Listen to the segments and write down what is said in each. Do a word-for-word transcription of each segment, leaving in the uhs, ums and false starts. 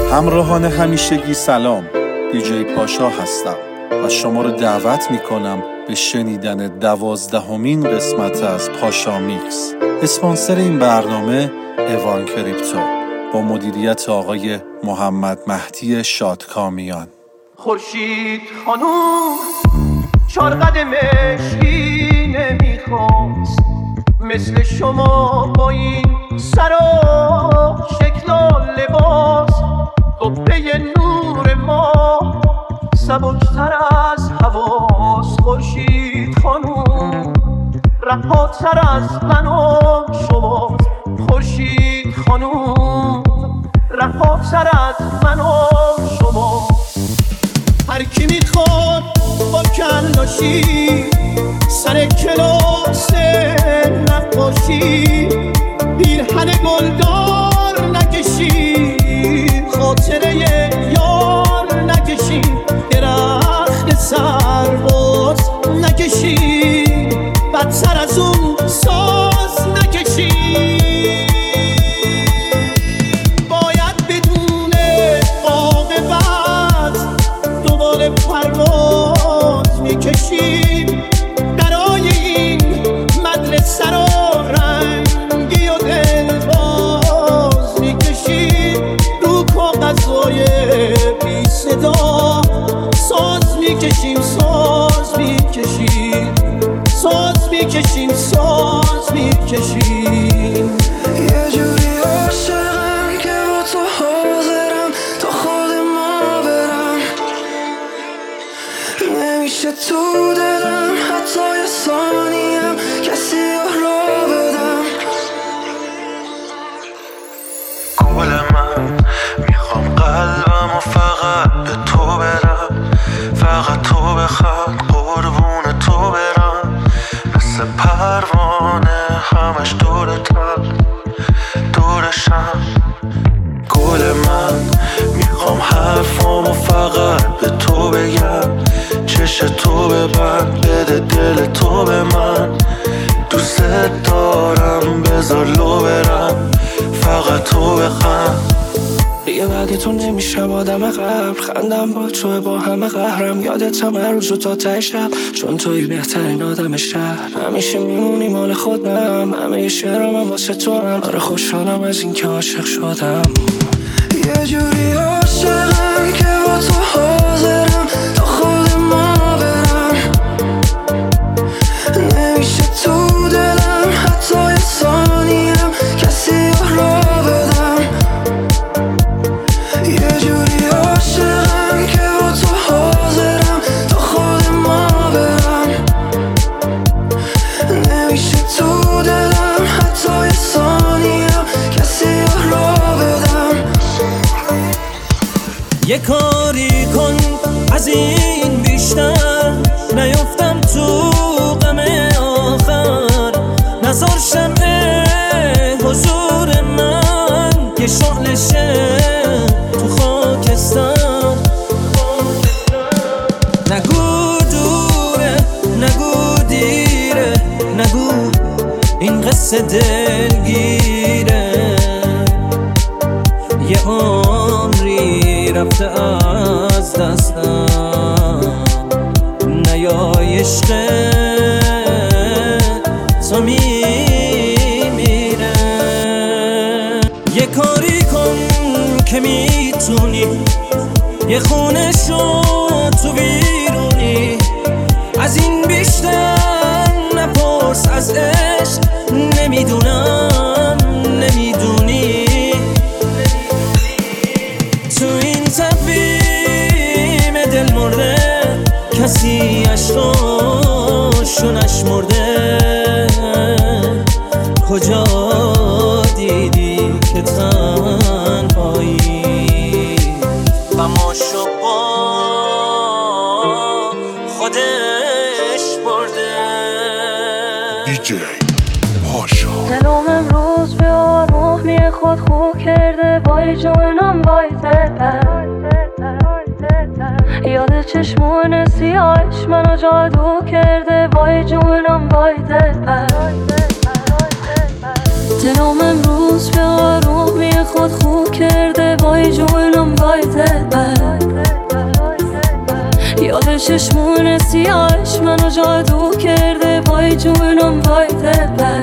همراهان همیشگی سلام، دیجی پاشا هستم و شما رو دعوت میکنم به شنیدن دوازدهمین قسمت از پاشا میکس. اسپانسر این برنامه اوان کریپتو با مدیریت آقای محمد مهدی شادکامیان. خورشید خانوم چار قدم مشکی نمیخواست مثل شما با این سر و شکل و لباس، قبه نور ما سبکتر از حواس. خورشید خانوم رهاتر از من و شما، خورشید خانوم رهاتر از من و شما. هر کی میخواد با کلاشی سر کلاس نقاشی پیرهن گلدار نکشی، خاطره یار نکشی، درخت سرباز نکشی، بدتر از اون ساز نکشی. باید بدون عاقبت دوباره پرواز میکشیم، برای این مدرسه رو رنگی و دلباز میکشیم، رو کاغذهای بی صدا ساز میکشیم، ساز میکشیم، ساز میکشیم، ساز میکشیم. یه جوری عاشقم که با تو حاضرم تا خود ما برم، نمیشه تو دلم حتی یه ثانیم کسی را بدم. گل من میخوام قلبم و فقط به تو برم، فقط تو بخواد قربون تو برم، مثل پروانه همش دورتم دورشم. گل من میخوام حرفامو فقط به تو بگم، چش تو ببند بده دل تو به من، دوست دارم بذار لو برم، فقط تو بخند. دیگه بعد تو نمیشم آدم قبل، خندم با تو با همه قهرم، یادتم هر روز و تا ته شب، چون توی بهترین آدم شهر، همیشه میمونی مال خودم، همه شعرام هم واسه تو هم. آره خوشحالم از این که عاشق شدم، یه جوری عاشقم که با تو حاضرم تا خود ما برم، نمیشه تو دلم حتی یه ثانیم کسی را بدم. یه جوری عاشقم که با تو حاضرم تا خود ما برم، نمیشه تو دلم حتی یه ثانیم کسی را بدم. یه کاری کن از این بیشتر نیفتم تو غم آخر، نزار شمع حضور من که شعلشه تو خاکستر. نگو دوره نگو دیره، نگو این قصه دلگیره، یه عمری رفته از دستم، نیای عشق تو میمیره. یه کاری کن که میتونی، یه خونه شو تو بیرونی، از این بیشتر نپرس از عشق، نمیدونم نمیدونی. تو این تقویم دل مرده کسی عشقاشو نشمرده، کجا دیدی که تنهایی و ما شما خودش برده. دیجی پاشا دلم امروز به آرومی خود خو کرده، وای جونم وای دلم، یاد چشمون سیاهش منو جادو کرده، وای جونم وای دلم. دلم امروز به آرومی خود خو کرده، وای جونم وای چشمون سیاهش منو جادو کرده. وای جونم وای دلم،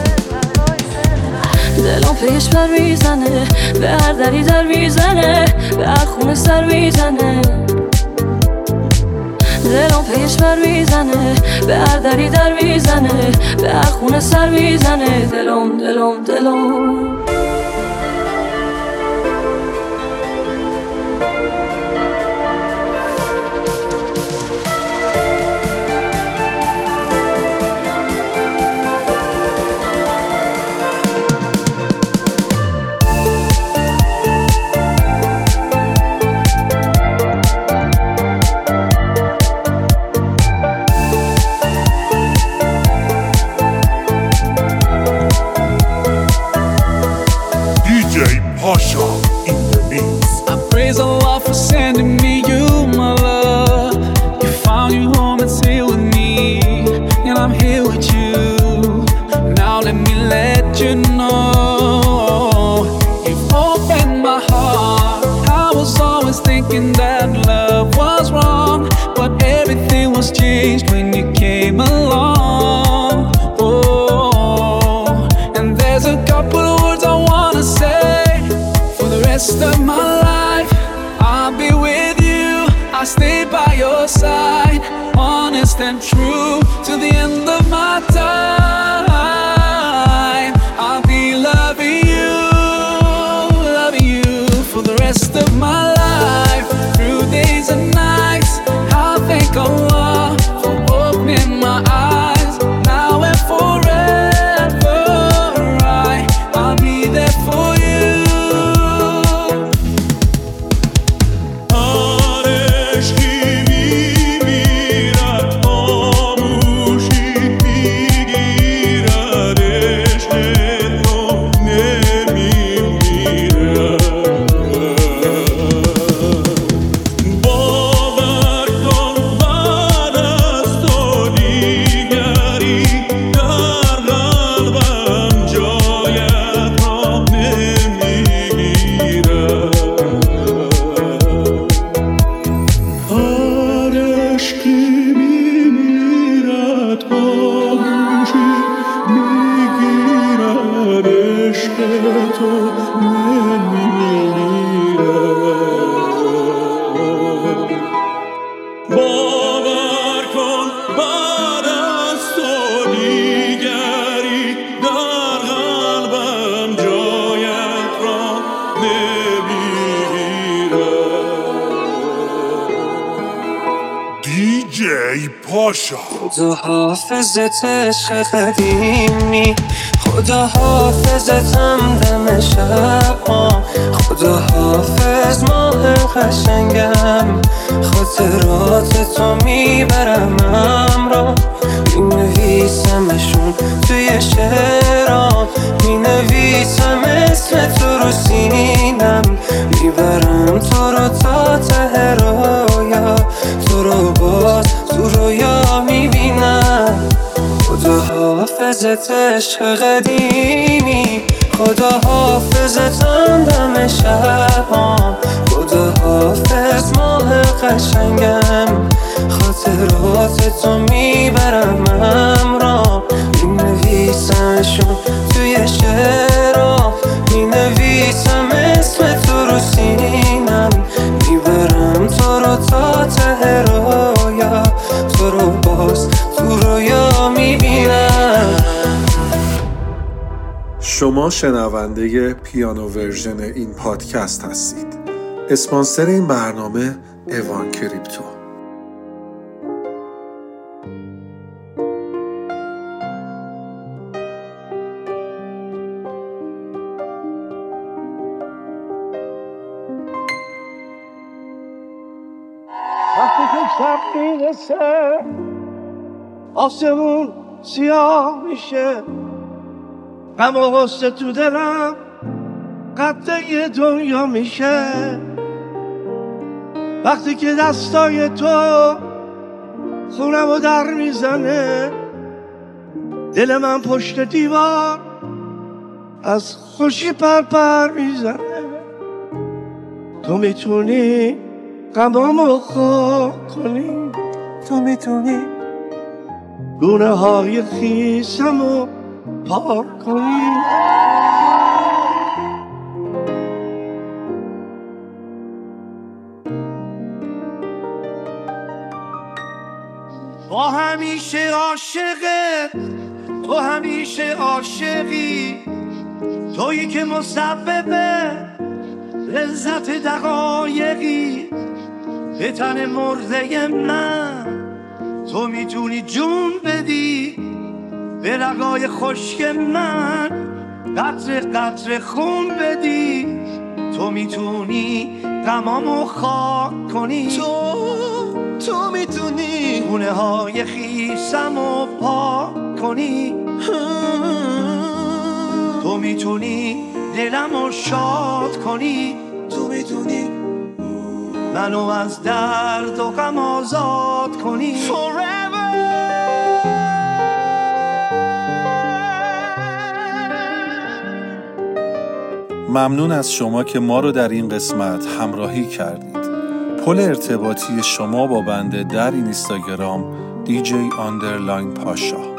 دلم پیش بر میزنه، به هر دری در میزنه، به هر خونه سر میزنه. دلم پیش بر میزنه، به هر دری در میزنه، به هر خونه سر میزنه. دلم دلم دلم Pasha in the mix. I praise Allah for sending me you, my love. You found your home, it's here with me, and I'm here with you. Now let me let you know, you've opened my heart. I was always thinking that love was wrong, but everything was changed when you came along. Oh, and there's a couple of words I wanna say. Rest of my life, I'll be with you. I'll stay by your side, honest and true, to the end of my time. I'll be loving you, loving you for the rest of my life, through days and nights. I'll thank Allah for opening my eyes, now and forever. I, I'll be there for you. خدا حافظت عشق قدیمی، خدا حافظتم دم شبام، خدا حافظ ماه قشنگم، خاطرات تو میبرم همراه، مینویسمشون توی شعرام، مینویسم اسم تو رو سینم، میبرم تو رو تا ته رویا، تو رو باز تو رویا میبینم. خدا حافظت عشق قدیمی، خدا حافظتم دم شبام، خدا حافظ ماه قشنگم، خاطرات تو میبرم همراه، مینویسمشون توی شعرام، مینویسم اسم تو رو سینم، میبرم تو رو تا ته رویا، تو رو باز تو رویا میبینم. شما شنونده پیانو ورژن این پادکست هستید. اسپانسر این برنامه اوان کریپتو. وقتی که شب میرسه آسمون سیاه میشه، غم و غصه تو دلم قطعه دنیا میشه، وقتی که دستای تو خونم رو در میزنه، دل من پشت دیوار از خوشی پرپر میزنه. تو میتونی غمامو خوب کنی، تو میتونی گونه های خیسمو پاک کنی. با همیشه عاشقت، تو همیشه عاشقی، تویی که مسبب لذت دقایقی. به تن مرده من تو میتونی جون بدی، به رگای خشک من قطره قطره خون بدی. تو میتونی غمامو خاک کنی، تو تو میتونی گونه های خیسمو پاک کنی. تو میتونی دلمو شاد کنی، تو میتونی منو از درد و غم آزاد کنی. forever. ممنون از شما که ما رو در این قسمت همراهی کردید. پل ارتباطی شما با بنده در اینستاگرام دی جی آندرلاین پاشا.